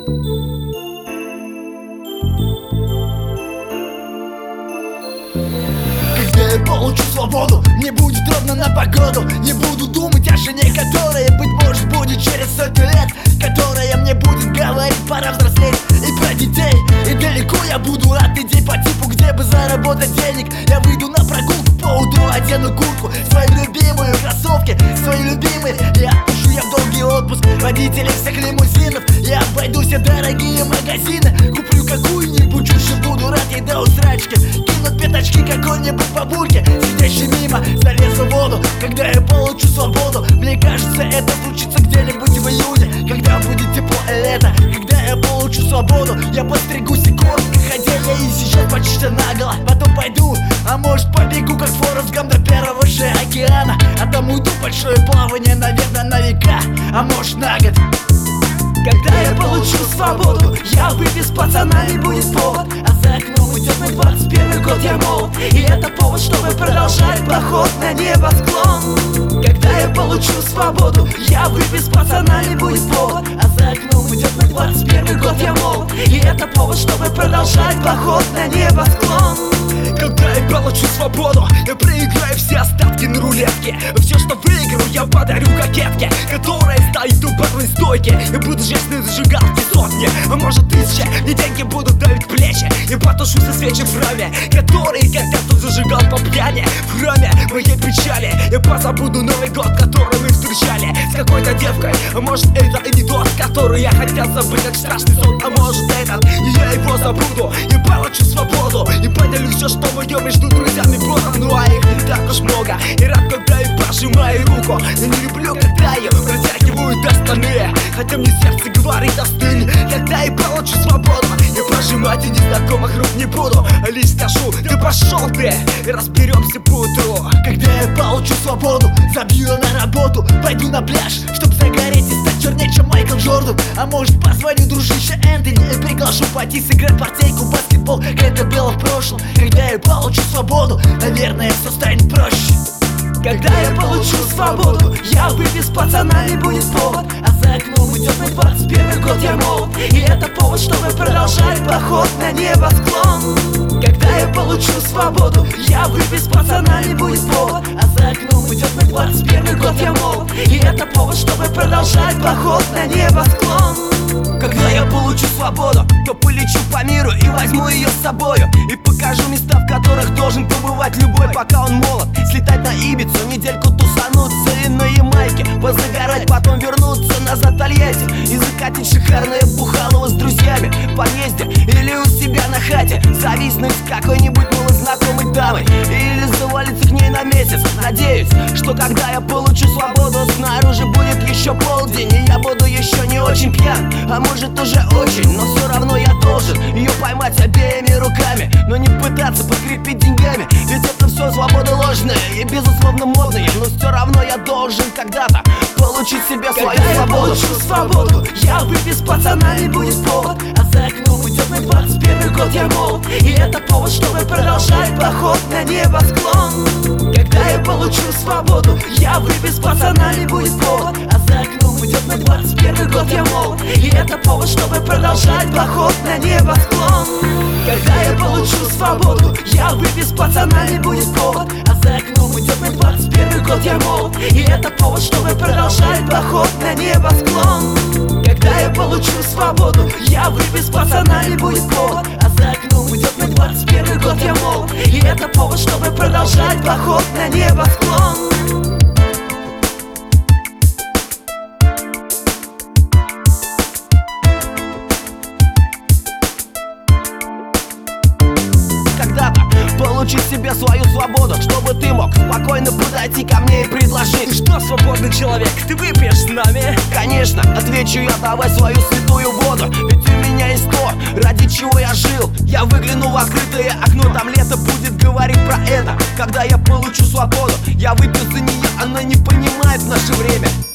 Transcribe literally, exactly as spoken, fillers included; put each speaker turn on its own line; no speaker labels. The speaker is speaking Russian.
Когда я получу свободу, мне будет ровно на погоду. Не буду думать о жене, которая, быть может, будет через сотню лет, которая мне будет говорить: пора взрослеть. И про детей, и далеко я буду от идей по типу, где бы заработать денег. Я выйду на прогулку по утру, одену куртку, свою любимую, кроссовки свои любимые. Я отпущу я в долгий отпуск водителей всех лимузинов. Я обойду все дорогие магазины, куплю какую-нибудь чушь и буду рад ей до усрачки. Кинут пятачки какой-нибудь бабульке, сидящей мимо, залезу в воду. Когда я получу свободу, мне кажется, это случится где-нибудь в июне, когда будет тепло лето. Когда я получу свободу, я постригусь и коротко, хотя я и сейчас почти что наголо. Потом пойду, а может побегу, как Форест Гамп, до первого же океана. А там уйду в большое плавание, наверное, на века, а может на год. Когда я получу свободу, я выпью с пацанами, будет повод. А за окном идет мой двадцать первый год, я молод, и это повод, чтобы продолжать поход на небосклон. Когда я получу свободу, я выпью с пацанами, будет повод. А за окном идет мой двадцать первый год, я молод, и это повод, чтобы продолжать поход на небосклон.
Когда я получу свободу, я проиграю все остатки на рулетке. Все, что выиграю, я подарю кокетке, которая стоит у барной стойки. Я буду жечь на зажигалке сотни, а может тысячи, и деньги будут давить плечи. Я потушу со свечи в храме, который когда-то зажигал по пьяни. В храме моей печали я позабуду Новый год, который мы встречали с какой-то девкой. А может это и не тот, который я хотел забыть, как страшный сон. А может этот, и я его забуду. Я получу свободу и поделю все, что мое между друзьями было. Ну а их не так уж много, и рад, когда я пожимаю руку. Я не люблю, когда ее протягивают остальные, хотя мне сердце говорит: остынь. Когда я получу свободу, я пожимать и незнакомых рук не буду, а лишь скажу: да пошел ты, и разберемся по утру.
Когда я получу свободу, забью на работу, пойду на пляж, чтоб загореть и стать чернее, чем Майкл Джордан. А может позвоню дружище Энтони и приглашу пойти сыграть партейку баскетбол, как это было в прошлом. Когда я получу свободу, наверное, все станет проще.
Когда я получу свободу,
я выпью с пацанами, будет повод. А за окном идет мой двадцать первый год, я молод, и это повод, чтобы продолжать поход на небосклон. Когда я получу свободу, я выпью с пацанами, будет повод. А за окном идет мой двадцать первый год, я молод, и это повод, чтобы продолжать поход на небосклон.
Когда я получу свободу, то полечу по миру и возьму ее с собою, и покажу места, в которых должен побывать любой, пока он молод. Слетать на Ибицу, недельку тусануться и на Ямайке позагорать, потом вернуться назад в Тольятти и закатить шикарное бухалово с друзьями в подъезде или у себя на хате. Зависнуть с какой-нибудь малознакомой дамой или завалиться к ней на месяц. Надеюсь, что когда я получу свободу, снаружи будет еще полдень, и я буду еще не очень пьян, а может уже очень, но все равно я должен ее поймать обеими руками, но не пытаться подкрепить деньгами, ведь это все свобода ложная и безусловно модная. Но все равно я должен когда-то получить себе свою
Когда
свободу.
я получу свободу, я выпью с пацанами, будет повод. А за окном идет мой двадцать первый год, я молод, и это повод, чтобы продолжать поход на небосклон. Когда я получу свободу, я выпью с пацанами, будет повод. А за окном идет мой двадцать первый год, я молод, и это повод, чтобы продолжать поход на небосклон. Когда я получу свободу, я выпью с пацанами, будет повод. А за окном идет мой двадцать первый год, я молод, и это повод, чтобы продолжать поход на небосклон. Когда я получу свободу, я выпью с пацанами, будет повод. А за окном идет мой двадцать первый год, я молод, и это повод, чтобы продолжать поход на небосклон.
Когда-то получить себе свою свободу, чтобы ты мог спокойно подойти ко мне и предложить: ты что, свободный человек, ты выпьешь с нами? Конечно, отвечу я: давай свою святую воду, ведь у меня есть то, ради чего я жил. Я выгляну в открытое окно, там лето будет говорить про это. Когда я получу свободу, я выпью за нее, она не понимает в наше время.